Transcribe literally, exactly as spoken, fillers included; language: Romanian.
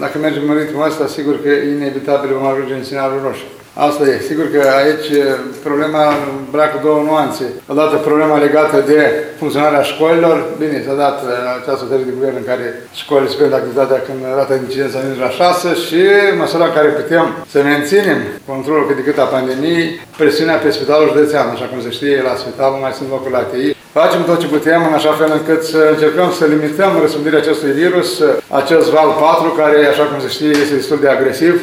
dacă mergem în ritmul ăsta, sigur că inevitabil vom ajunge în scenariul roșu. Asta e. Sigur că aici problema îmbracă două nuanțe. Odată problema legată de funcționarea școlilor. Bine, s-a dat această hotărâre de guvern în care școlile suspendă activitatea când rata de incidență ajunge la șase și măsura în care putem să menținem controlul cât de cât a pandemiei, presiunea pe spitalul județean. Așa cum se știe, la spital nu mai sunt locuri la A T I. Facem tot ce putem în așa fel încât să încercăm să limităm răspândirea acestui virus, acest val patru, care, așa cum se știe, este destul de agresiv.